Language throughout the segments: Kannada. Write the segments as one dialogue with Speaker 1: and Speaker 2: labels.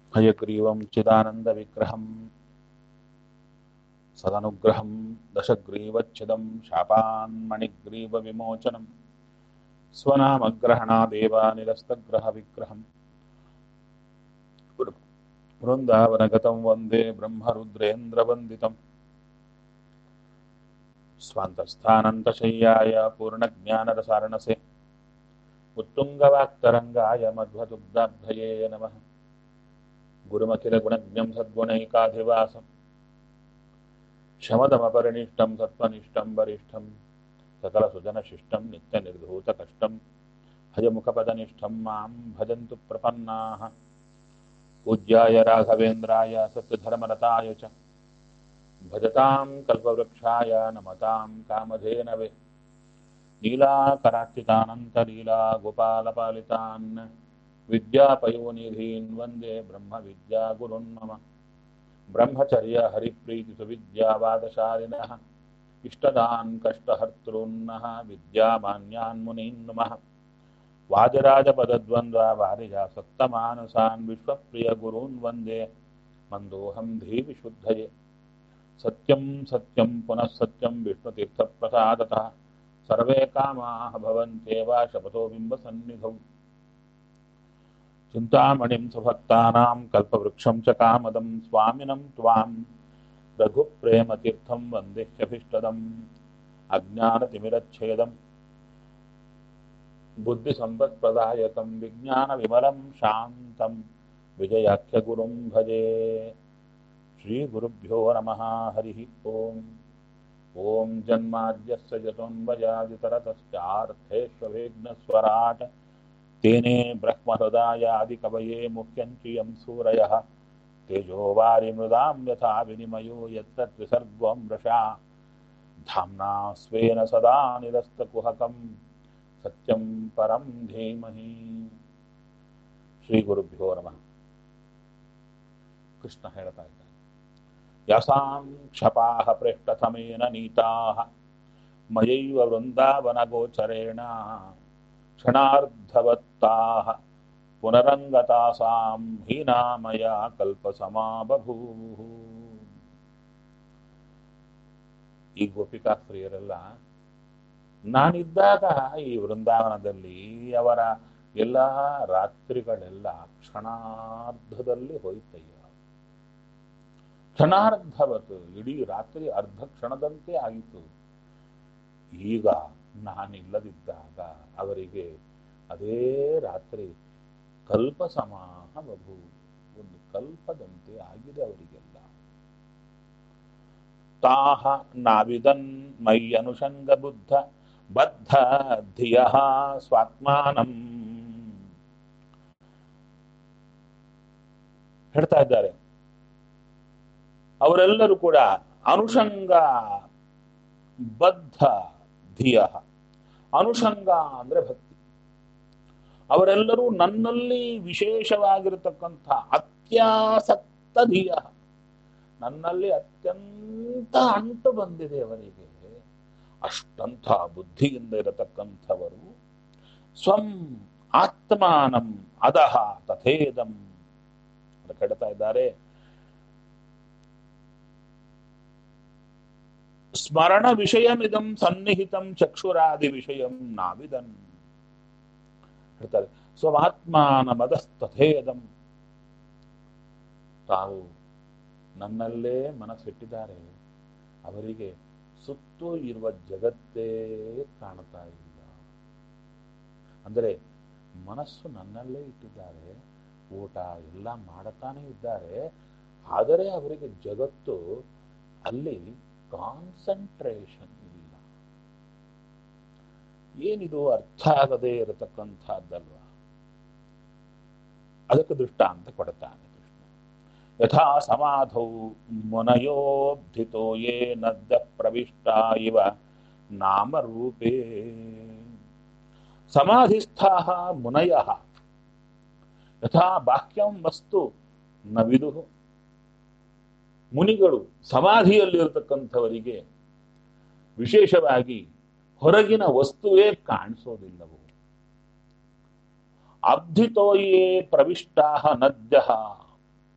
Speaker 1: हयग्रीवं चिदानन्दविग्रहं सदनुग्रहं दशग्रीवच्छिदं शापान्मणिग्रीवविमोचनं स्वनामग्रहणादेव निरस्तग्रहविग्रहं वृन्दावनगतं वन्दे ब्रह्मरुद्रेन्द्रवन्दितं स्वान्तस्थानन्तशय्याय पूर्णज्ञानरसारणसे उत्तुङ्गवाक्तरङ्गाय मध्वदुग्धाब्धये नमः। गुरुमखिलगुणज्ञं सद्गुणैकाधिवासं शमदमपरिनिष्टं सत्त्वनिष्ठं वरिष्ठं सकलसुजनशिष्टं नित्यनिर्धूतकष्टं हयमुखपदनिष्ठं मां भजन्तु प्रपन्नाः। पूज्याय राघवेन्द्राय सत्यधर्मरताय च भजतां कल्पवृक्षाय नमतां कामधेनवे लीलाकरार्चितानन्तलीलागोपालपालितान् विद्यापयोनिधीन् वन्दे ब्रह्मविद्यागुरुन् मम। ब्रह्मचर्य हरिप्रीतिसुविद्यावादशालिनः इष्टदान् कष्टहर्तॄन्नः विद्यामान्यान् मुनीन् नमः। वाजराजपदद्वन्द्ववारिजासक्तमानसान् विश्वप्रियगुरून् वन्दे मन्दोऽहं धीविशुद्धये। सत्यं सत्यं पुनः सत्यं विष्णुतीर्थप्रसादतः सर्वे कामाः भवन्त्येव शपथो बिम्बसन्निधौ। चिन्तामणिं सुभक्तानां कल्पवृक्षं च कामदं स्वामिनं त्वां रघुप्रेमतीर्थं वन्देह्यभीष्टदम्। अज्ञानतिमिरच्छेदं बुद्धिसम्पत्प्रदायकं विज्ञानविमलं शान्तं विजयाख्यगुरुं भजे। श्रीगुरुभ्यो नमः। हरिः ओम्। ॐ जन्माद्यस्य जतोऽन्वयादितरतश्चार्थेष्वभिघ्नस्वराट् तेने ब्रह्महृदायादिकवये मुह्यन्ति यं सूरयः तेजोवारिमृदां यथा विनिमयो यत्र त्रिसर्गो मृषा धाम्ना स्वेन सदा निरस्तकुहकं सत्यं परं धीमहि। श्रीगुरुभ्यो नमः। कृष्ण ಹೇಳ್ತಾ ಇದ್ದಾನೆ, ಯಸಾಂ ಕ್ಷಪಾಃ ಪೃಷ್ಠತಮೇನ ನೀತಾಃ ಮಯೈವ ವೃಂದಾವನಗೋಚರೇಣ ಕ್ಷಣಾರ್ಧವತ್ತಾಃ ಪುನರಂಗತಾಸಾಂ ಹೀನಾಮಯ ಕಲ್ಪಸಮಾ ಬಭೂಃ. ಈ ಗೋಪಿಕಾ ಸ್ತ್ರೀಯರೆಲ್ಲ ನಾನಿದ್ದಾಗ ಈ ವೃಂದಾವನದಲ್ಲಿ ಅವರ ಎಲ್ಲ ರಾತ್ರಿಗಳೆಲ್ಲ ಕ್ಷಣಾರ್ಧದಲ್ಲಿ ಹೋಯ್ತಯ್ಯ. ಕ್ಷಣಾರ್ಧವತ್ತು, ಇಡೀ ರಾತ್ರಿ ಅರ್ಧ ಕ್ಷಣದಂತೆ ಆಯಿತು. ಈಗ ನಾನಿಲ್ಲದಿದ್ದಾಗ ಅವರಿಗೆ ಅದೇ ರಾತ್ರಿ ಕಲ್ಪ ಸಮಾಹ ಬಭು, ಒಂದು ಕಲ್ಪದಂತೆ ಆಗಿದೆ ಅವರಿಗೆಲ್ಲ. ತಾಹ ನಾವಿದನ್ ಮೈ ಅನುಷಂಗ ಬುದ್ಧ ಬದ್ಧ ಧಿಯ ಸ್ವಾತ್ಮಾನಂ. ಹೇಳ್ತಾ ಇದ್ದಾರೆ, ಅವರೆಲ್ಲರೂ ಕೂಡ ಅನುಷಂಗ ಬದ್ಧ ಧಿಯ. ಅನುಷಂಗ ಅಂದ್ರೆ ಭಕ್ತಿ. ಅವರೆಲ್ಲರೂ ನನ್ನಲ್ಲಿ ವಿಶೇಷವಾಗಿರತಕ್ಕಂಥ ಅತ್ಯಾಸಕ್ತ ಧಿಯ, ನನ್ನಲ್ಲಿ ಅತ್ಯಂತ ಅಂಟು ಬಂದಿದೆ ಅವರಿಗೆ. ಅಷ್ಟಂಥ ಬುದ್ಧಿಯಿಂದ ಇರತಕ್ಕಂಥವರು. ಸ್ವಂ ಆತ್ಮಾನಂ ಅದಹ ತಥೇದಂ ಅಂತ ಹೇಳ್ತಾ ಇದ್ದಾರೆ. ಸ್ಮರಣ ವಿಷಯಮಿದಂ ಸನ್ನಿಹಿತಂ ಚಕ್ಷುರಾದಿ ವಿಷಯಂ ನಾವಿದನ್ ಹೇಳ್ತಾರೆ. ಸ್ವಮಾತ್ಮಾನಮದಸ್ತಥೇದಂ, ತಾವು ನನ್ನಲ್ಲೇ ಮನಸ್ಸಿಟ್ಟಿದ್ದಾರೆ. ಅವರಿಗೆ ಸುತ್ತೂ ಇರುವ ಜಗತ್ತೇ ಕಾಣ್ತಾ ಇಲ್ಲ. ಅಂದರೆ ಮನಸ್ಸು ನನ್ನಲ್ಲೇ ಇಟ್ಟಿದ್ದಾರೆ, ಊಟ ಎಲ್ಲ ಮಾಡುತ್ತಾನೆ ಇದ್ದಾರೆ. ಆದರೆ ಅವರಿಗೆ ಜಗತ್ತು ಅಲ್ಲಿ ಕಾನ್ಸಂಟ್ರೇಷನ್ ಇಲ್ಲ. ಏನಿದು ಅರ್ಥ ಆಗದೇ ಇರತಕ್ಕಂಥದ್ದಲ್ವಾ. ಅದಕ್ಕೆ ದೃಷ್ಟಾಂತ ಕೊಡ್ತಾನೆ ಕೃಷ್ಣ. ಯಥಾ ಸಮಾಧೌ ಮುನಯೋಬ್ಧಿತೋ ಯೇ ನದ್ಯ ಪ್ರವಿಷ್ಟ ಇವ ನಾಮರೂಪೇ. ಸಮಾಧಿಸ್ಥಾಃ ಮುನಯಃ ಯಥಾ ಬಾಹ್ಯಂ ವಸ್ತು ನ ವಿದುಃ. ಮುನಿಗಳು ಸಮಾಧಿಯಲ್ಲಿರತಕ್ಕಂಥವರಿಗೆ ವಿಶೇಷವಾಗಿ ಹೊರಗಿನ ವಸ್ತುವೇ ಕಾಣಿಸೋದಿಲ್ಲವು. ಅಬ್ಧಿತೋಯೇ ಪ್ರವಿಷ್ಟಾ ನದ್ಯ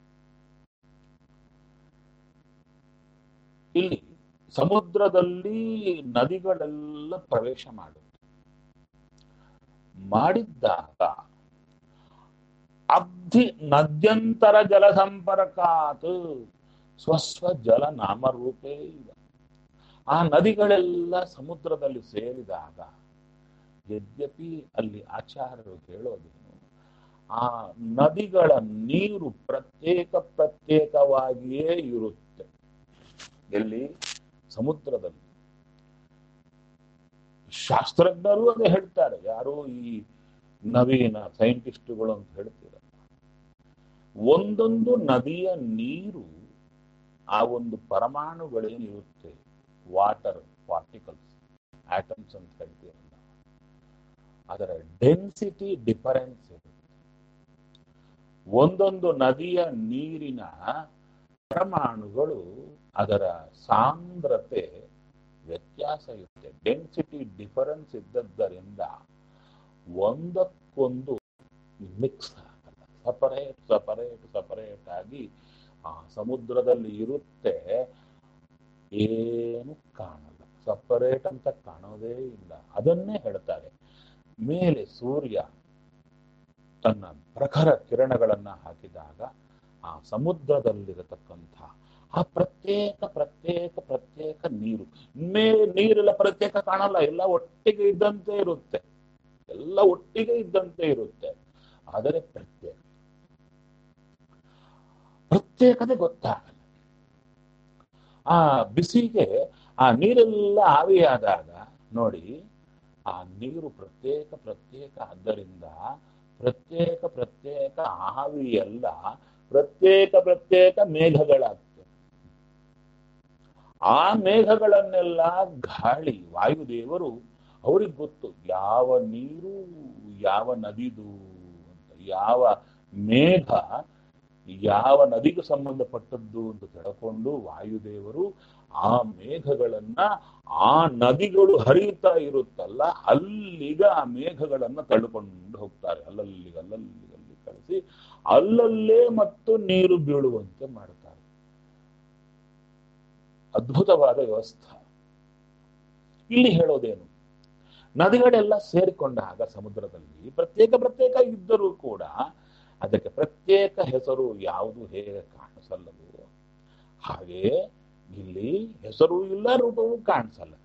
Speaker 1: ಇಲ್ಲಿ ಸಮುದ್ರದಲ್ಲಿ ನದಿಗಳೆಲ್ಲ ಪ್ರವೇಶ ಮಾಡಿದ್ದಾಗ ಅಬ್ಧಿ ನದ್ಯಂತರ ಜಲ ಸಂಪರ್ಕಾತ್ ಸ್ವಸ್ವ ಜಲ ನಾಮರೂಪೇ ಇಲ್ಲ. ಆ ನದಿಗಳೆಲ್ಲ ಸಮುದ್ರದಲ್ಲಿ ಸೇರಿದಾಗ ಯದ್ಯಪಿ ಅಲ್ಲಿ ಆಚಾರ್ಯರು ಹೇಳೋದೇನು, ಆ ನದಿಗಳ ನೀರು ಪ್ರತ್ಯೇಕವಾಗಿಯೇ ಇರುತ್ತೆ. ಎಲ್ಲಿ? ಸಮುದ್ರದಲ್ಲಿ. ಶಾಸ್ತ್ರಜ್ಞರು ಅದೇ ಹೇಳ್ತಾರೆ. ಯಾರು ಈ ನವೀನ ಸೈಂಟಿಸ್ಟ್ಗಳು ಅಂತ ಹೇಳ್ತೀರ, ಒಂದೊಂದು ನದಿಯ ನೀರು ಆ ಒಂದು ಪರಮಾಣುಗಳೇನಿರುತ್ತೆ, ವಾಟರ್ ಪಾರ್ಟಿಕಲ್ಸ್, ಆಟಮ್ಸ್ ಅಂತ ಹೇಳ್ತೀರ, ಅದರ ಡೆನ್ಸಿಟಿ ಡಿಫರೆನ್ಸ್ ಇರುತ್ತೆ. ಒಂದೊಂದು ನದಿಯ ನೀರಿನ ಪರಮಾಣುಗಳು ಅದರ ಸಾಂದ್ರತೆ ವ್ಯತ್ಯಾಸ ಇರುತ್ತೆ. ಡೆನ್ಸಿಟಿ ಡಿಫರೆನ್ಸ್ ಇದ್ದದ್ದರಿಂದ ಒಂದಕ್ಕೊಂದು ಮಿಕ್ಸ್ ಆಗಲ್ಲ, ಸಪರೇಟ್ ಆಗಿ ಆ ಸಮುದ್ರದಲ್ಲಿ ಇರುತ್ತೆ. ಏನು ಕಾಣಲ್ಲ, ಸಪರೇಟ್ ಅಂತ ಕಾಣೋದೇ ಇಲ್ಲ. ಅದನ್ನೇ ಹೇಳ್ತಾರೆ, ಮೇಲೆ ಸೂರ್ಯ ತನ್ನ ಪ್ರಖರ ಕಿರಣಗಳನ್ನ ಹಾಕಿದಾಗ ಆ ಸಮುದ್ರದಲ್ಲಿರತಕ್ಕಂಥ ಆ ಪ್ರತ್ಯೇಕ ನೀರು, ನೀರೆಲ್ಲ ಪ್ರತ್ಯೇಕ ಕಾಣಲ್ಲ, ಎಲ್ಲ ಒಟ್ಟಿಗೆ ಇದ್ದಂತೆ ಇರುತ್ತೆ, ಎಲ್ಲ ಒಟ್ಟಿಗೆ ಇದ್ದಂತೆ ಇರುತ್ತೆ. ಆದರೆ ಪ್ರತ್ಯೇಕತೆ ಗೊತ್ತಾಗಲ್ಲ. ಆ ಬಿಸಿಗೆ ಆ ನೀರೆಲ್ಲ ಆವಿಯಾದಾಗ ನೋಡಿ, ಆ ನೀರು ಪ್ರತ್ಯೇಕ ಆದ್ದರಿಂದ ಪ್ರತ್ಯೇಕ ಆವಿಯೆಲ್ಲ ಪ್ರತ್ಯೇಕ ಮೇಘಗಳಾಗ್ತವೆ. ಆ ಮೇಘಗಳನ್ನೆಲ್ಲ ಗಾಳಿ ವಾಯುದೇವರು ಅವ್ರಿಗೆ ಗೊತ್ತು, ಯಾವ ನೀರು ಯಾವ ನದಿದು ಅಂತ, ಯಾವ ಮೇಘ ಯಾವ ನದಿಗೂ ಸಂಬಂಧಪಟ್ಟದ್ದು ಅಂತ ತಿಳ್ಕೊಂಡು ವಾಯುದೇವರು ಆ ಮೇಘಗಳನ್ನ ಆ ನದಿಗಳು ಹರಿಯುತ್ತಾ ಇರುತ್ತಲ್ಲ ಅಲ್ಲಿಗ ಆ ಮೇಘಗಳನ್ನ ತಳ್ಳುಕೊಂಡು ಹೋಗ್ತಾರೆ. ಅಲ್ಲಲ್ಲಿ ಕಳಿಸಿ ಅಲ್ಲಲ್ಲೇ ಮತ್ತು ನೀರು ಬೀಳುವಂತೆ ಮಾಡ್ತಾರೆ. ಅದ್ಭುತವಾದ ವ್ಯವಸ್ಥೆ. ಇಲ್ಲಿ ಹೇಳೋದೇನು, ನದಿಗಳೆಲ್ಲ ಸೇರಿಕೊಂಡಾಗ ಸಮುದ್ರದಲ್ಲಿ ಪ್ರತ್ಯೇಕ ಇದ್ದರೂ ಕೂಡ ಅದಕ್ಕೆ ಪ್ರತ್ಯೇಕ ಹೆಸರು ಯಾವುದು ಹೇಗೆ ಕಾಣಿಸಲ್ಲವೋ ಹಾಗೆ ಇಲ್ಲಿ ಹೆಸರು ಇಲ್ಲ, ರೂಪವೂ ಕಾಣಿಸಲ್ಲ.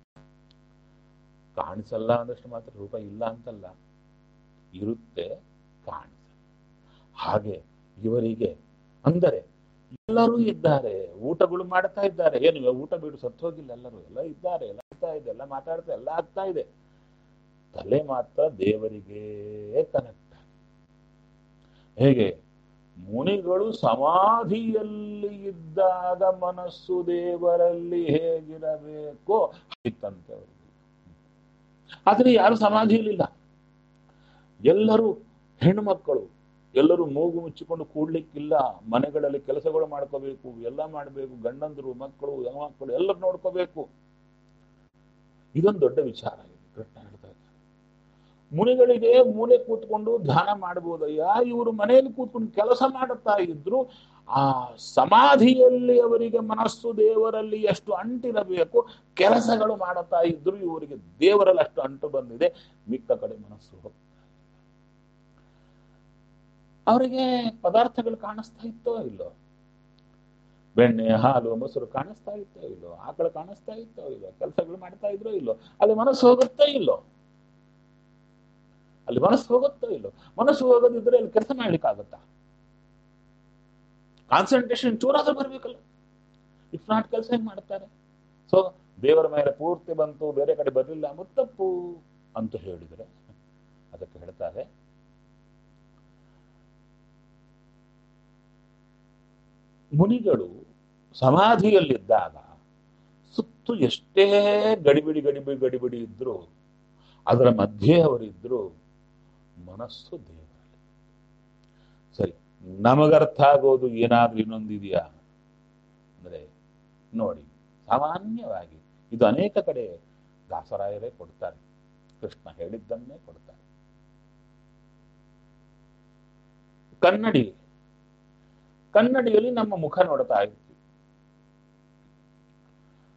Speaker 1: ಅಂದಷ್ಟು ಮಾತ್ರ ರೂಪ ಇಲ್ಲ ಅಂತಲ್ಲ, ಇರುತ್ತೆ, ಕಾಣಿಸಲ್ಲ. ಹಾಗೆ ಇವರಿಗೆ ಅಂದರೆ ಎಲ್ಲರೂ ಇದ್ದಾರೆ, ಊಟಗಳು ಮಾಡ್ತಾ ಇದ್ದಾರೆ. ಏನು ಊಟ ಬಿಡು ಸತ್ತು ಹೋಗಿಲ್ಲ, ಎಲ್ಲರೂ ಎಲ್ಲ ಇದ್ದಾರೆ, ಎಲ್ಲ ಆಗ್ತಾ ಇದೆ, ಎಲ್ಲ ಮಾತಾಡ್ತಾ ಎಲ್ಲ ಆಗ್ತಾ ಇದೆ. ತಲೆ ಮಾತ್ರ ದೇವರಿಗೆ ಕನೆಕ್ಟ್. ಹೇಗೆ ಮುನಿಗಳು ಸಮಾಧಿಯಲ್ಲಿ ಇದ್ದಾಗ ಮನಸ್ಸು ದೇವರಲ್ಲಿ ಹೇಗಿರಬೇಕೋ ಇತ್ತಂತೆ ಅವರಿಗೆ. ಆದ್ರೆ ಯಾರು ಸಮಾಧಿಯಲ್ಲಿಲ್ಲ, ಎಲ್ಲರೂ ಹೆಣ್ಣು ಮಕ್ಕಳು, ಎಲ್ಲರೂ ಮೂಗು ಮುಚ್ಚಿಕೊಂಡು ಕೂಡ್ಲಿಕ್ಕಿಲ್ಲ, ಮನೆಗಳಲ್ಲಿ ಕೆಲಸಗಳು ಮಾಡ್ಕೋಬೇಕು, ಎಲ್ಲ ಮಾಡಬೇಕು, ಗಂಡಂದರು ಮಕ್ಕಳು ಹೆಣ್ಮಕ್ಕಳು ಎಲ್ಲರೂ ನೋಡ್ಕೋಬೇಕು. ಇದೊಂದು ದೊಡ್ಡ ವಿಚಾರ ಇದೆ. ಕೃಷ್ಣ ಹೇಳ್ತಾ ಇದ್ದಾರೆ, ಮುನಿಗಳಿಗೆ ಮೂಲೆ ಕೂತ್ಕೊಂಡು ಧ್ಯಾನ ಮಾಡಬಹುದಯ್ಯ, ಇವರು ಮನೆಯಲ್ಲಿ ಕೂತ್ಕೊಂಡು ಕೆಲಸ ಮಾಡುತ್ತಾ ಇದ್ರು. ಆ ಸಮಾಧಿಯಲ್ಲಿ ಅವರಿಗೆ ಮನಸ್ಸು ದೇವರಲ್ಲಿ ಎಷ್ಟು ಅಂಟಿರಬೇಕು, ಕೆಲಸಗಳು ಮಾಡುತ್ತಾ ಇದ್ರು, ಇವರಿಗೆ ದೇವರಲ್ಲಿ ಅಷ್ಟು ಅಂಟು ಬಂದಿದೆ, ಮಿಕ್ಕ ಕಡೆ ಮನಸ್ಸು ಹೋಗ್ತಾ ಇಲ್ಲ. ಅವರಿಗೆ ಪದಾರ್ಥಗಳು ಕಾಣಿಸ್ತಾ ಇತ್ತೋ ಇಲ್ಲೋ, ಬೆಣ್ಣೆ ಹಾಲು ಮೊಸರು ಕಾಣಿಸ್ತಾ ಇತ್ತೋ ಇಲ್ಲೋ, ಆಕಳು ಕಾಣಿಸ್ತಾ ಇತ್ತೋ ಇಲ್ಲೋ, ಕೆಲಸಗಳು ಮಾಡ್ತಾ ಇದ್ರೋ ಇಲ್ಲೋ, ಅಲ್ಲಿ ಮನಸ್ಸು ಹೋಗುತ್ತೋ ಇಲ್ಲೋ, ಅಲ್ಲಿ ಮನಸ್ಸು ಹೋಗುತ್ತೋ ಇಲ್ಲೋ. ಮನಸ್ಸು ಹೋಗೋದಿದ್ರೆ ಅಲ್ಲಿ ಕೆಲಸ ಮಾಡ್ಲಿಕ್ಕಾಗತ್ತಾ? ಕಾನ್ಸಂಟ್ರೇಷನ್ ಚೂರಾದ್ರೂ ಬರ್ಬೇಕಲ್ಲ, ಇಫ್ ನಾಟ್ ಕೆಲಸ ಹೆಂಗ್ ಮಾಡ್ತಾರೆ? ಸೊ ದೇವರ ಮೇಲೆ ಪೂರ್ತಿ ಬಂತು, ಬೇರೆ ಕಡೆ ಬರಲಿಲ್ಲ ಅಂಬುದು ತಪ್ಪು ಅಂತ ಹೇಳಿದ್ರೆ ಅದಕ್ಕೆ ಹೇಳ್ತಾರೆ, ಮುನಿಗಳು ಸಮಾಧಿಯಲ್ಲಿದ್ದಾಗ ಸುತ್ತು ಎಷ್ಟೇ ಗಡಿಬಿಡಿ ಇದ್ರು, ಅದರ ಮಧ್ಯೆ ಅವರಿದ್ರು, ಮನಸ್ಸು ದೇವರಲ್ಲಿ. ಸರಿ, ನಮಗರ್ಥ ಆಗೋದು ಏನಾದ್ರೂ ಇನ್ನೊಂದಿದೆಯಾ ಅಂದ್ರೆ ನೋಡಿ, ಸಾಮಾನ್ಯವಾಗಿ ಇದು ಅನೇಕ ಕಡೆ ದಾಸರಾಯರೇ ಕೊಡ್ತಾರೆ, ಕೃಷ್ಣ ಹೇಳಿದ್ದನ್ನೇ ಕೊಡ್ತಾರೆ. ಕನ್ನಡಿಯಲ್ಲಿ ನಮ್ಮ ಮುಖ ನೋಡ್ತಾ ಇರ್ತೀವಿ.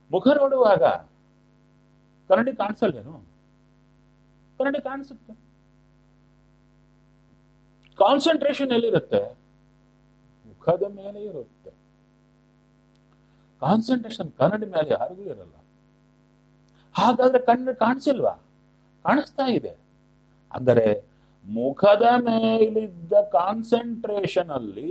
Speaker 1: ಮುಖ ನೋಡುವಾಗ ಕನ್ನಡಿ ಕಾಣಿಸಲ್ವೇನು? ಕನ್ನಡಿ ಕಾಣಿಸುತ್ತೆ. ಕಾನ್ಸಂಟ್ರೇಷನ್ ಎಲ್ಲಿರುತ್ತೆ? ಮುಖದ ಮೇಲೆ ಇರುತ್ತೆ. ಕಾನ್ಸಂಟ್ರೇಷನ್ ಕನ್ನಡಿ ಮೇಲೆ ಯಾರಿಗೂ ಇರಲ್ಲ. ಹಾಗಾದ್ರೆ ಕಣ್ಣು ಕಾಣಿಸಿಲ್ವಾ? ಕಾಣಿಸ್ತಾ ಇದೆ. ಅಂದರೆ ಮುಖದ ಮೇಲಿದ್ದ ಕಾನ್ಸಂಟ್ರೇಷನ್ ಅಲ್ಲಿ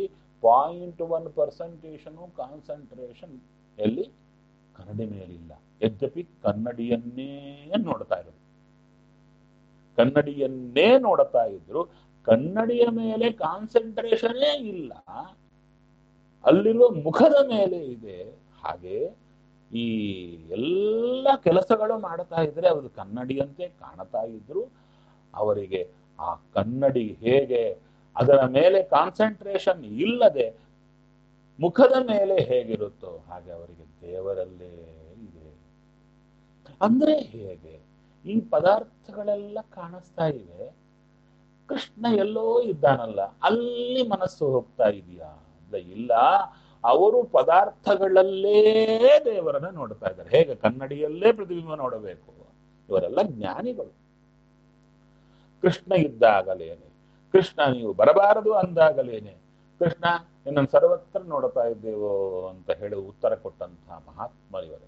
Speaker 1: 0.1% ಕಾನ್ಸಂಟ್ರೇಷನ್ ಎಲ್ಲಿ? ಕನ್ನಡಿ ಮೇಲಿಲ್ಲ. ಯದ್ಯಪಿ ಕನ್ನಡಿಯನ್ನೇ ನೋಡ್ತಾ ಇದ್ರು, ಕನ್ನಡಿಯನ್ನೇ ನೋಡ್ತಾ ಇದ್ರು, ಕನ್ನಡಿಯ ಮೇಲೆ ಕಾನ್ಸಂಟ್ರೇಷನೇ ಇಲ್ಲ, ಅಲ್ಲಿರುವ ಮುಖದ ಮೇಲೆ ಇದೆ. ಹಾಗೆ ಈ ಎಲ್ಲ ಕೆಲಸಗಳು ಮಾಡ್ತಾ ಇದ್ರೆ ಅವರು ಕನ್ನಡಿಯಂತೆ ಕಾಣ್ತಾ ಇದ್ರು. ಅವರಿಗೆ ಆ ಕನ್ನಡಿ ಹೇಗೆ ಅದರ ಮೇಲೆ ಕಾನ್ಸಂಟ್ರೇಷನ್ ಇಲ್ಲದೆ ಮುಖದ ಮೇಲೆ ಹೇಗಿರುತ್ತೋ ಹಾಗೆ ಅವರಿಗೆ ದೇವರಲ್ಲೇ ಇದೆ. ಅಂದ್ರೆ ಹೇಗೆ? ಈ ಪದಾರ್ಥಗಳೆಲ್ಲ ಕಾಣಿಸ್ತಾ ಇವೆ, ಕೃಷ್ಣ ಎಲ್ಲೋ ಇದ್ದಾನಲ್ಲ, ಅಲ್ಲಿ ಮನಸ್ಸು ಹೋಗ್ತಾ ಇದೆಯಾ ಅಂದ್ರೆ ಇಲ್ಲ. ಅವರು ಪದಾರ್ಥಗಳಲ್ಲೇ ದೇವರನ್ನ ನೋಡ್ತಾ ಇದ್ದಾರೆ. ಹೇಗೆ ಕನ್ನಡಿಯಲ್ಲೇ ಪ್ರತಿಬಿಂಬ ನೋಡಬೇಕು. ಇವರೆಲ್ಲ ಜ್ಞಾನಿಗಳು. ಕೃಷ್ಣ ಇದ್ದಾಗಲೇನೆ, ಕೃಷ್ಣ ನೀವು ಬರಬಾರದು ಅಂದಾಗಲೇನೆ, ಕೃಷ್ಣ ನಿನ್ನನ್ನು ಸರ್ವತ್ರ ನೋಡ್ತಾ ಇದ್ದೇವೋ ಅಂತ ಹೇಳಿ ಉತ್ತರ ಕೊಟ್ಟಂತಹ ಮಹಾತ್ಮರಿವರೆಲ್ಲ.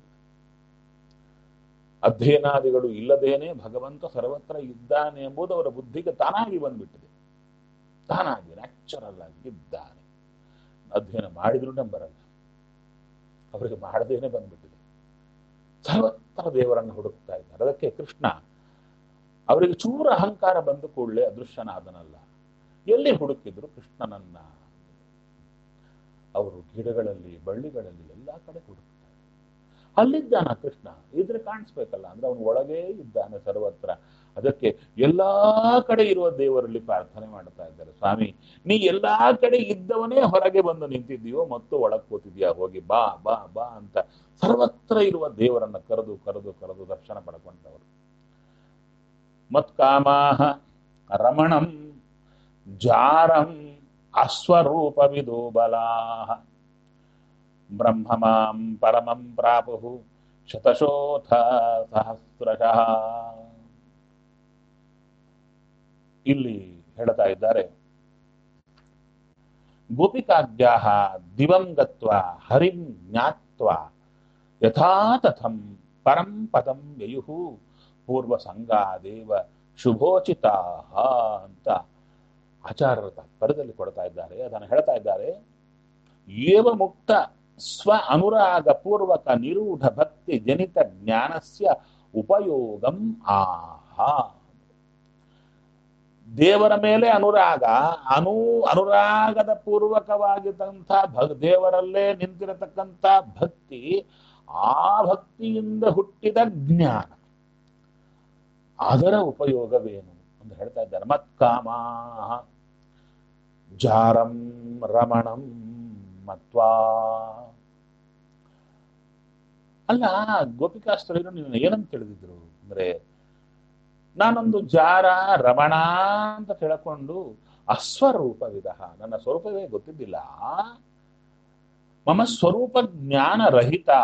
Speaker 1: ಅಧ್ಯಯನಾದಿಗಳು ಇಲ್ಲದೇನೆ ಭಗವಂತ ಸರ್ವತ್ರ ಇದ್ದಾನೆ ಎಂಬುದು ಅವರ ಬುದ್ಧಿಗೆ ತಾನಾಗಿ ಬಂದ್ಬಿಟ್ಟಿದೆ. ತಾನಾಗಿ ನ್ಯಾಚುರಲ್ ಆಗಿ ಇದ್ದಾನೆ. ಅಧ್ಯಯನ ಮಾಡಿದ್ರು ಬರಲ್ಲ, ಅವರಿಗೆ ಮಾಡದೇನೆ ಬಂದ್ಬಿಟ್ಟಿದೆ. ಸರ್ವತ್ರ ದೇವರನ್ನು ಹುಡುಕ್ತಾ ಇದ್ದಾರೆ. ಅದಕ್ಕೆ ಕೃಷ್ಣ ಅವರಿಗೆ ಚೂರ ಅಹಂಕಾರ ಬಂದ ಕೂಡಲೇ ಅದೃಶ್ಯನಾದನಲ್ಲ. ಎಲ್ಲಿ ಹುಡುಕಿದ್ರು ಕೃಷ್ಣನನ್ನ? ಅವರು ಗಿಡಗಳಲ್ಲಿ, ಬಳ್ಳಿಗಳಲ್ಲಿ ಎಲ್ಲ ಕಡೆ ಹುಡುಕ್ತಾರೆ. ಅಲ್ಲಿದ್ದಾನ ಕೃಷ್ಣ, ಇದ್ರೆ ಕಾಣಿಸ್ಬೇಕಲ್ಲ. ಅಂದ್ರೆ ಅವನು ಒಳಗೇ ಇದ್ದಾನೆ ಸರ್ವತ್ರ. ಅದಕ್ಕೆ ಎಲ್ಲಾ ಕಡೆ ಇರುವ ದೇವರಲ್ಲಿ ಪ್ರಾರ್ಥನೆ ಮಾಡ್ತಾ ಇದ್ದಾರೆ. ಸ್ವಾಮಿ, ನೀ ಎಲ್ಲಾ ಕಡೆ ಇದ್ದವನೇ ಹೊರಗೆ ಬಂದು ನಿಂತಿದ್ದೀಯೋ ಮತ್ತು ಒಳಗ್ ಕೂತಿದ್ಯಾ, ಹೋಗಿ ಬಾ ಬಾ ಬಾ ಅಂತ ಸರ್ವತ್ರ ಇರುವ ದೇವರನ್ನ ಕರೆದು ಕರೆದು ಕರೆದು ದರ್ಶನ ಪಡ್ಕೊಂಡವರು. ಮತ್ಕಾಮಾಹ ರಮಣಂ ಜಾರಂ ಅಸ್ವರೂಪವಿದೋ ಬಲಾಹ ಬ್ರಹ್ಮಮಾಂ ಪರಮಂ ಪ್ರಾಪುಹು ಶತಶೋಥ ಸಹಸ್ರಶಃ. ಇಲ್ಲಿ ಹೇಳ್ತಾ ಇದ್ದಾರೆ, ಗೋಪಿಕಾದ್ಯಾಹ ದಿವಂ ಗತ್ವಾ ಹರಿಂ ಜ್ಞಾತ್ವಾ ಯಥಾ ತಥಂ ಪರಂ ಪದಂ ಯಯುಹು ಪೂರ್ವ ಸಂಗಾದೇವ ಶುಭೋಚಿತಾಹ ಅಂತ ಆಚಾರ್ಯರ ತಾತ್ಪರ್ಯದಲ್ಲಿ ಕೊಡ್ತಾ ಇದ್ದಾರೆ. ಅದನ್ನು ಹೇಳ್ತಾ ಇದ್ದಾರೆ, ಏವ ಮುಕ್ತ ಸ್ವ ಅನುರಾಗ ಪೂರ್ವಕ ನಿರೂಢ ಭಕ್ತಿ ಜನಿತ ಜ್ಞಾನಸ್ಯ ಉಪಯೋಗಂ ಆಹಾ. ದೇವರ ಮೇಲೆ ಅನುರಾಗ, ಅನುರಾಗದ ಪೂರ್ವಕವಾಗಿದ್ದಂಥ ದೇವರಲ್ಲೇ ನಿಂತಿರತಕ್ಕಂಥ ಭಕ್ತಿ, ಆ ಭಕ್ತಿಯಿಂದ ಹುಟ್ಟಿದ ಜ್ಞಾನ, ಅದರ ಉಪಯೋಗವೇನು ಅಂತ ಹೇಳ್ತಾ ಇದ್ದಾರೆ. ಮತ್ಕಾಮಾ ಜಾರಂ ರಮಣಂ ಮತ್ವಾ. ಅಲ್ಲ, ಗೋಪಿಕಾಸ್ತ್ರೀಯರು ನೀನು ಏನಂತ ತಿಳಿದಿದ್ರು ಅಂದ್ರೆ, ನಾನೊಂದು ಜಾರ ರಮಣ ಅಂತ ತಿಳ್ಕೊಂಡು ಅಸ್ವರೂಪವಿದ, ನನ್ನ ಸ್ವರೂಪವೇ ಗೊತ್ತಿದ್ದಿಲ್ಲ. ಮಮ ಸ್ವರೂಪ ಜ್ಞಾನ ರಹಿತಾ,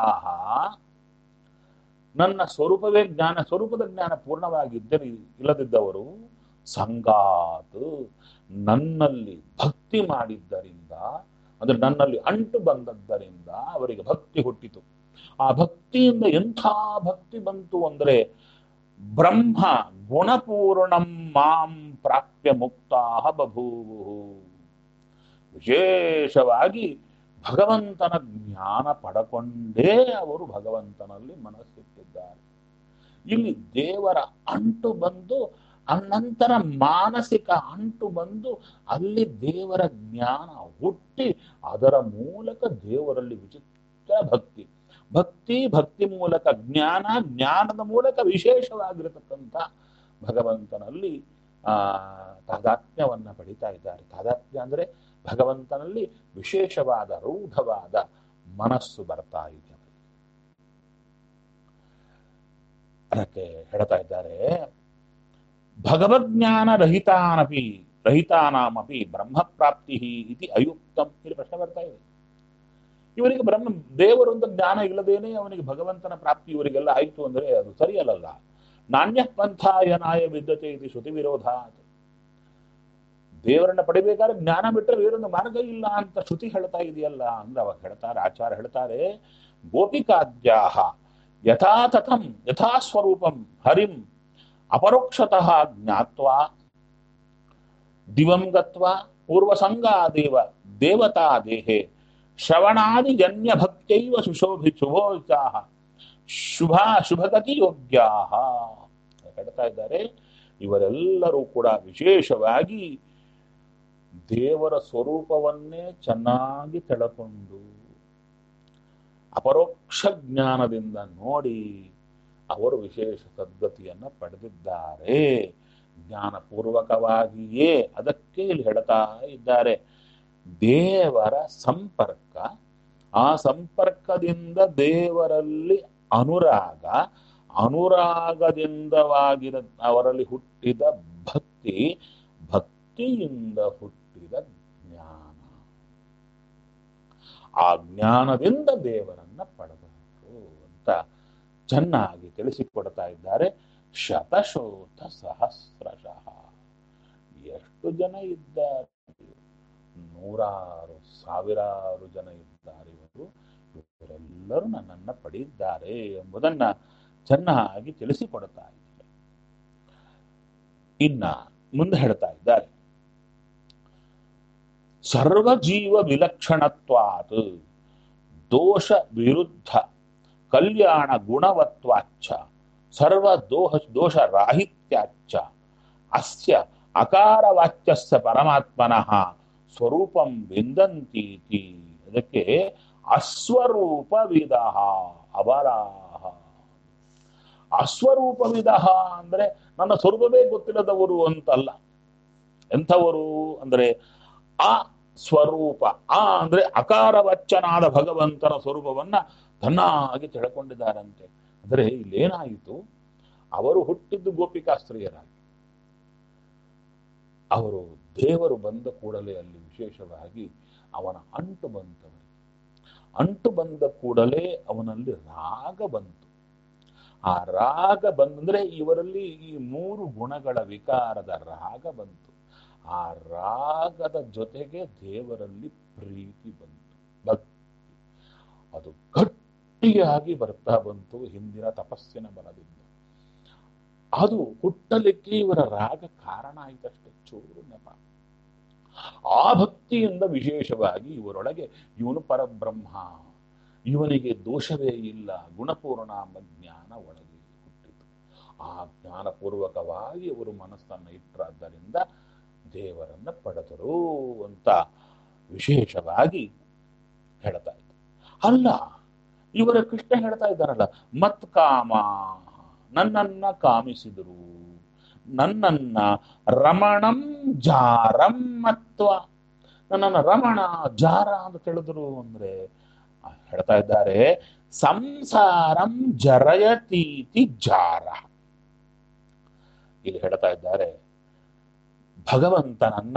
Speaker 1: ನನ್ನ ಸ್ವರೂಪವೇ ಜ್ಞಾನ, ಸ್ವರೂಪದ ಜ್ಞಾನ ಪೂರ್ಣವಾಗಿದ್ದರೆ ಇಲ್ಲದಿದ್ದವರು ಸಂಗಾತ್, ನನ್ನಲ್ಲಿ ಭಕ್ತಿ ಮಾಡಿದ್ದರಿಂದ, ಅಂದ್ರೆ ನನ್ನಲ್ಲಿ ಅಂಟು ಬಂದದ್ದರಿಂದ ಅವರಿಗೆ ಭಕ್ತಿ ಹುಟ್ಟಿತು. ಆ ಭಕ್ತಿಯಿಂದ ಎಂಥ ಭಕ್ತಿ ಬಂತು ಅಂದ್ರೆ, ಬ್ರಹ್ಮ ಗುಣಪೂರ್ಣಂ ಮಾಂ ಪ್ರಾಪ್ಯ ಮುಕ್ತಾ ಬಭೂವು. ವಿಶೇಷವಾಗಿ ಭಗವಂತನ ಜ್ಞಾನ ಪಡಕೊಂಡೇ ಅವರು ಭಗವಂತನಲ್ಲಿ ಮನಸ್ಸಿಟ್ಟಿದ್ದಾರೆ. ಇಲ್ಲಿ ದೇವರ ಅಂಟು ಬಂದು, ಅನಂತರ ಮಾನಸಿಕ ಅಂಟು ಬಂದು, ಅಲ್ಲಿ ದೇವರ ಜ್ಞಾನ ಹುಟ್ಟಿ, ಅದರ ಮೂಲಕ ದೇವರಲ್ಲಿ ವಿಚಿತ್ರ ಭಕ್ತಿ, ಭಕ್ತಿ ಭಕ್ತಿ ಮೂಲಕ ಜ್ಞಾನ, ಜ್ಞಾನದ ಮೂಲಕ ವಿಶೇಷವಾಗಿರತಕ್ಕಂಥ ಭಗವಂತನಲ್ಲಿ ತಾದಾತ್ಮ್ಯವನ್ನ ಪಡಿತಾ ಇದ್ದಾರೆ. ತಾದಾತ್ಮ್ಯ ಅಂದ್ರೆ ಭಗವಂತನಲ್ಲಿ ವಿಶೇಷವಾದ ರೂಢವಾದ ಮನಸ್ಸು ಬರ್ತಾ ಇದೆ. ಅದಕ್ಕೆ ಹೇಳ್ತಾ ಇದ್ದಾರೆ, ಭಗವಜ್ಞಾನ ರಹಿತಾನಾಮಪಿ ಬ್ರಹ್ಮಪ್ರಾಪ್ತಿ ಇತಿ ಅಯುಕ್ತಂ. ಇಲ್ಲಿ ಪ್ರಶ್ನೆ ಬರ್ತಾ ಇದೆ, ಇವರಿಗೆ ಬ್ರಹ್ಮ ದೇವರು ಅಂತ ಜ್ಞಾನ ಇಲ್ಲದೇನೆ ಅವನಿಗೆ ಭಗವಂತನ ಪ್ರಾಪ್ತಿ ಇವರಿಗೆಲ್ಲ ಆಯ್ತು ಅಂದ್ರೆ ಅದು ಸರಿಯಲ್ಲ. ನಾಣ್ಯ ಪಂಥಾಯನಾಯ ವಿದ್ಯತೆ ಇದು ಶ್ರುತಿ ವಿರೋಧ. ದೇವರನ್ನ ಪಡಿಬೇಕಾದ್ರೆ ಜ್ಞಾನ ಬಿಟ್ಟರೆ ಬೇರೊಂದು ಮಾರ್ಗ ಇಲ್ಲ ಅಂತ ಶ್ರುತಿ ಹೇಳ್ತಾ ಇದೆಯಲ್ಲ ಅಂದ್ರೆ ಅವಾಗ ಹೇಳ್ತಾರೆ, ಆಚಾರ ಹೇಳ್ತಾರೆ, ಗೋಪಿಕಾದ್ಯಾಹ ಯಥಾತಥಂ ಯಥಾಸ್ವರೂಪಂ ಹರಿಂ ಅಪರೋಕ್ಷತಃ ಜ್ಞಾತ್ವಾ ದಿವಂ ಗತ್ವಾ ಪೂರ್ವಸಂಗಾದೇವ ದೇವತಾ ದೇಹೆ ಶ್ರವಣಾದಿ ಜನ್ಯ ಭಕ್ತೈವ ಶುಭೋಚಾಹ ಶುಭಗತಿ ಯೋಗ್ಯಾಹ ಹೇಳ್ತಾ ಇದ್ದಾರೆ. ಇವರೆಲ್ಲರೂ ಕೂಡ ವಿಶೇಷವಾಗಿ ದೇವರ ಸ್ವರೂಪವನ್ನೇ ಚೆನ್ನಾಗಿ ತಿಳ್ಕೊಂಡು ಅಪರೋಕ್ಷ ಜ್ಞಾನದಿಂದ ನೋಡಿ ಅವರು ವಿಶೇಷ ಸದ್ಗತಿಯನ್ನು ಪಡೆದಿದ್ದಾರೆ. ಜ್ಞಾನಪೂರ್ವಕವಾಗಿಯೇ ಅದಕ್ಕೆ ಇಲ್ಲಿ ಹೇಳ್ತಾ ಇದ್ದಾರೆ. ದೇವರ ಸಂಪರ್ಕ, ಆ ಸಂಪರ್ಕದಿಂದ ದೇವರಲ್ಲಿ ಅನುರಾಗ, ಅನುರಾಗದಿಂದವಾಗಿರ ಅವರಲ್ಲಿ ಹುಟ್ಟಿದ ಭಕ್ತಿ, ಭಕ್ತಿಯಿಂದ ಹುಟ್ಟಿದ ಜ್ಞಾನ, ಆ ಜ್ಞಾನದಿಂದ ದೇವರನ್ನ ಪಡೆದರು ಅಂತ ಚೆನ್ನಾಗಿ ತಿಳಿಸಿಕೊಡ್ತಾ ಇದ್ದಾರೆ. ಶತಶೋಥ ಸಹಸ್ರಶಃ. ಎಷ್ಟು ಜನ ಇದ್ದಾರೆ? ನೂರಾರು ಸಾವಿರಾರು ಜನ ಇದ್ದಾರೆ. ಇವರೆಲ್ಲರೂ ನನ್ನನ್ನ ಪಡೆದಿದ್ದಾರೆ ಎಂಬುದನ್ನ ಚೆನ್ನಾಗಿ ತಿಳಿಸಿಕೊಡ್ತಾ ಇದ್ದಾರೆ. ಇನ್ನ ಮುಂದೆ ಹೇಳ್ತಾ ಇದ್ದಾರೆ, ಸರ್ವಜೀವ ವಿಲಕ್ಷಣತ್ವಾತ್ ದೋಷ ವಿರುದ್ಧ ಕಲ್ಯಾಣ ಗುಣವತ್ವಾಚ್ಚ ಸರ್ವ ದೋಷ ರಾಹಿತ್ಯಾಚ್ಚ ಅಸ್ಯ ಅಕಾರವಾಚ್ಯಸ್ಯ ಪರಮಾತ್ಮನಃ ಸ್ವರೂಪಂ ವಿಂದಂತೀತಿ. ಅದಕ್ಕೆ ಅಸ್ವರೂಪವಿದ ಅಬಲಾಹ. ಅಸ್ವರೂಪವಿದ ಅಂದ್ರೆ ನನ್ನ ಸ್ವರೂಪವೇ ಗೊತ್ತಿಲ್ಲದವರು ಅಂತಲ್ಲ. ಎಂಥವರು ಅಂದ್ರೆ ಆ ಸ್ವರೂಪ, ಆ ಅಂದ್ರೆ ಅಕಾರವಚ್ಚನಾದ ಭಗವಂತನ ಸ್ವರೂಪವನ್ನ ತನ್ನಾಗಿ ತಿಳ್ಕೊಂಡಿದ್ದಾರಂತೆ. ಅಂದರೆ ಇಲ್ಲೇನಾಯಿತು, ಅವರು ಹುಟ್ಟಿದ್ದು ಗೋಪಿಕಾಸ್ತ್ರೀಯರಾಗಿ, ಅವರು ದೇವರು ಬಂದ ಕೂಡಲೇ ಅಲ್ಲಿ ವಿಶೇಷವಾಗಿ ಅವನ ಅಂಟು ಬಂತವರಿಗೆ. ಅಂಟು ಬಂದ ಕೂಡಲೇ ಅವನಲ್ಲಿ ರಾಗ ಬಂತು. ಆ ರಾಗ ಬಂದ್ರೆ ಇವರಲ್ಲಿ ಈ 3 ಗುಣಗಳ ವಿಕಾರದ ರಾಗ ಬಂತು. ಆ ರಾಗದ ಜೊತೆಗೆ ದೇವರಲ್ಲಿ ಪ್ರೀತಿ ಬಂತು, ಭಕ್ತಿ. ಅದು ಗಟ್ಟಿಯಾಗಿ ಬರ್ತಾ ಬಂತು ಹಿಂದಿನ ತಪಸ್ಸಿನ ಬಲದಿಂದ. ಅದು ಹುಟ್ಟಲಿಕ್ಕೆ ಇವರ ರಾಗ ಕಾರಣ ಆಯ್ತಷ್ಟೇ, ಚೂರು ನೆಪ. ಆ ಭಕ್ತಿಯಿಂದ ವಿಶೇಷವಾಗಿ ಇವರೊಳಗೆ ಇವನು ಪರಬ್ರಹ್ಮ, ಇವನಿಗೆ ದೋಷವೇ ಇಲ್ಲ, ಗುಣಪೂರ್ಣ ಎಂಬ ಜ್ಞಾನ ಒಳಗೆ ಹುಟ್ಟಿತು. ಆ ಜ್ಞಾನಪೂರ್ವಕವಾಗಿ ಅವರು ಮನಸ್ಸನ್ನು ಇಟ್ಟರಾದ್ದರಿಂದ ದೇವರನ್ನ ಪಡೆದರು ಅಂತ ವಿಶೇಷವಾಗಿ ಹೇಳ್ತಾ ಇದ್ದಾರೆ. ಅಲ್ಲ, ಇವರ ಕೃಷ್ಣ ಹೇಳ್ತಾ ಇದ್ದಾರಲ್ಲ, ಮತ್ ಕಾಮ, ನನ್ನನ್ನ ಕಾಮಿಸಿದರು, ನನ್ನನ್ನ ರಮಣಂ ಜಾರಂ ಮತ್ವ, ನನ್ನನ್ನ ರಮಣ ಜಾರ ಅಂತ ತಿಳಿದ್ರು. ಅಂದ್ರೆ ಹೇಳ್ತಾ ಇದ್ದಾರೆ, ಸಂಸಾರಂ ಜರಯತೀತಿ ಜಾರ. ಇಲ್ಲಿ ಹೇಳ್ತಾ ಇದ್ದಾರೆ, ಭಗವಂತನನ್ನ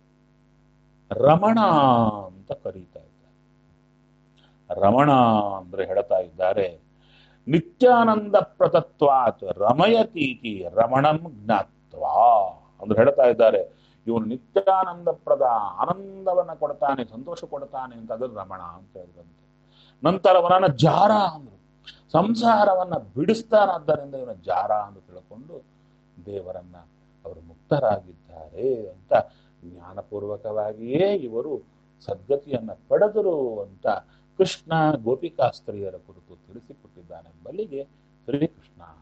Speaker 1: ರಮಣ ಅಂತ ಕರೀತಾ ಇದ್ದಾರೆ. ರಮಣ ಅಂದ್ರೆ ಹೇಳ್ತಾ ಇದ್ದಾರೆ, ನಿತ್ಯಾನಂದ ಪ್ರತತ್ವಾತ್ ರಮಯತೀತಿ ರಮಣಂ ಜ್ಞಾತ್ವಾ ಅಂದ್ರೆ ಹೇಳ್ತಾ ಇದ್ದಾರೆ, ಇವನು ನಿತ್ಯಾನಂದ ಪ್ರದ, ಆನಂದವನ್ನ ಕೊಡ್ತಾನೆ, ಸಂತೋಷ ಕೊಡ್ತಾನೆ ಅಂತ ಅದ್ರ ರಮಣ ಅಂತ ಹೇಳಿದಂತೆ. ನಂತರ ಅವನನ್ನ ಜಾರ ಅಂದ್ರು, ಸಂಸಾರವನ್ನ ಬಿಡಿಸ್ತಾನಾದ್ದರಿಂದ ಇವನ ಜಾರ ಅಂತ ತಿಳ್ಕೊಂಡು ದೇವರನ್ನ ಅವರು ಮುಕ್ತರಾಗಿದ್ದಾರೆ ಅಂತ ಜ್ಞಾನಪೂರ್ವಕವಾಗಿಯೇ ಇವರು ಸದ್ಗತಿಯನ್ನ ಪಡೆದರು ಅಂತ ಕೃಷ್ಣ ಗೋಪಿಕಾಸ್ತ್ರೀಯರ ಕುರಿತು ತಿಳಿಸಿಕೊಟ್ಟಿದ್ದಾನೆಂಬಲ್ಲಿಗೆ ಶ್ರೀಕೃಷ್ಣ